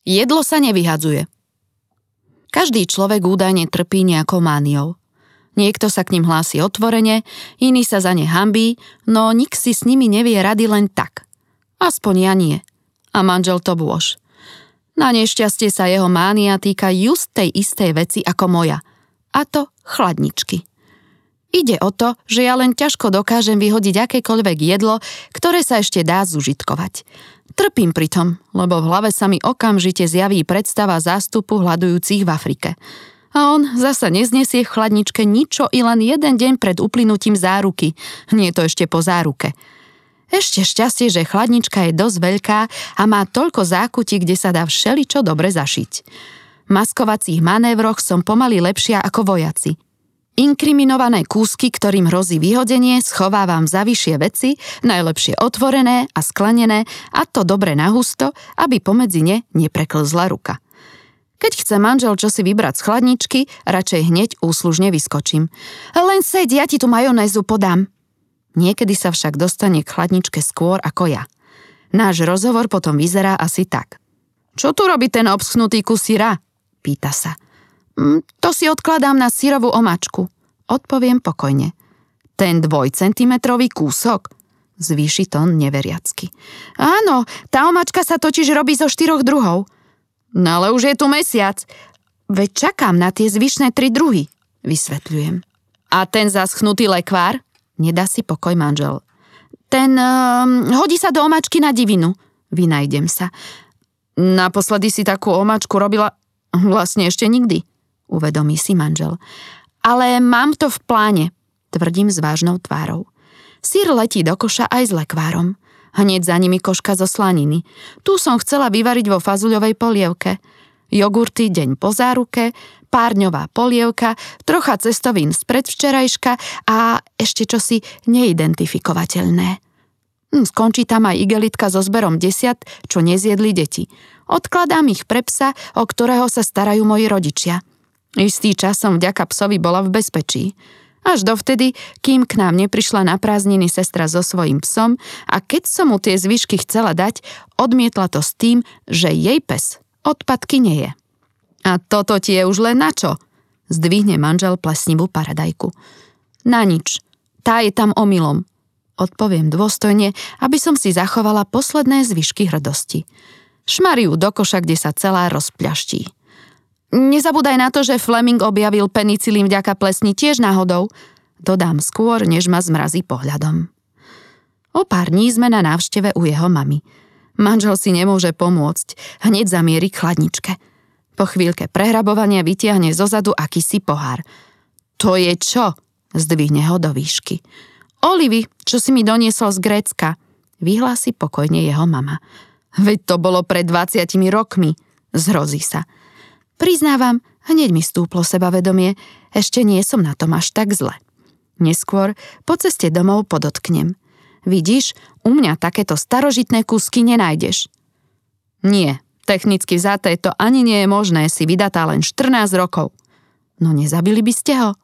Jedlo sa nevyhadzuje. Každý človek údajne trpí nejakou mániou. Niekto sa k ním hlási otvorene, iný sa za ne hanbí, no nik si s nimi nevie rady len tak. Aspoň ja nie. A manžel to bôž. Na nešťastie sa jeho mánia týka just tej istej veci ako moja. A to chladničky. Ide o to, že ja len ťažko dokážem vyhodiť akékoľvek jedlo, ktoré sa ešte dá zužitkovať. Trpím pritom, lebo v hlave sa mi okamžite zjaví predstava zástupu hľadujúcich v Afrike. A on zasa neznesie v chladničke ničo i len jeden deň pred uplynutím záruky. Nie je to ešte po záruke. Ešte šťastie, že chladnička je dosť veľká a má toľko zákutí, kde sa dá všeličo dobre zašiť. V maskovacích manévroch som pomaly lepšia ako vojaci. Inkriminované kúsky, ktorým hrozí vyhodenie, schovávam za vyššie veci, najlepšie otvorené a sklenené, a to dobre nahusto, aby pomedzi ne nepreklzla ruka. Keď chce manžel čosi vybrať z chladničky, radšej hneď úslužne vyskočím. Len seď, ja ti tu majonézu podám. Niekedy sa však dostane k chladničke skôr ako ja. Náš rozhovor potom vyzerá asi tak. Čo tu robí ten obschnutý kus syra? Pýta sa. To si odkladám na syrovú omačku. Odpoviem pokojne. Ten 2-centimetrový kúsok? Zvýši tón neveriacky. Áno, tá omačka sa totiž robí zo 4 druhov. No ale už je tu mesiac. Veď čakám na tie zvyšné 3 druhy, vysvetľujem. A ten zaschnutý lekvár? Nedá si pokoj manžel. Ten hodí sa do omačky na divinu. Vynajdem sa. Naposledy si takú omačku robila vlastne ešte nikdy, uvedomí si manžel. Ale mám to v pláne, tvrdím s vážnou tvárou. Syr letí do koša aj s lekvárom. Hneď za nimi koška zo slaniny. Tu som chcela vyvariť vo fazuľovej polievke. Jogurty deň po záruke, párňová polievka, trocha cestovín z predvčerajška a ešte čosi neidentifikovateľné. Skončí tam aj igelitka so zberom 10, čo nezjedli deti. Odkladám ich pre psa, o ktorého sa starajú moji rodičia. Istý čas som vďaka psovi bola v bezpečí. Až dovtedy, kým k nám neprišla na prázdniny sestra so svojím psom a keď som mu tie zvyšky chcela dať, odmietla to s tým, že jej pes odpadky nie je. A toto ti je už len na čo? Zdvihne manžel plesnivú paradajku. Na nič. Tá je tam omylom. Odpoviem dôstojne, aby som si zachovala posledné zvyšky hrdosti. Šmariu do koša, kde sa celá rozpľaští. Nezabúdaj na to, že Fleming objavil penicilín vďaka plesni tiež náhodou. Dodám skôr, než ma zmrazí pohľadom. O pár dní sme na návšteve u jeho mamy. Manžel si nemôže pomôcť, hneď zamieri k chladničke. Po chvíľke prehrabovania vytiahne zozadu akýsi pohár. To je čo? Zdvihne ho do výšky. Olivy, čo si mi doniesol z Grécka, vyhlási pokojne jeho mama. Veď to bolo pred 20 rokmi, zhrozí sa. Priznávam, hneď mi stúplo sebavedomie, ešte nie som na tom až tak zle. Neskôr po ceste domov podotknem. Vidíš, u mňa takéto starožitné kúsky nenájdeš. Nie, technicky vzaté to ani nie je možné, si vydatá len 14 rokov. No nezabili by ste ho?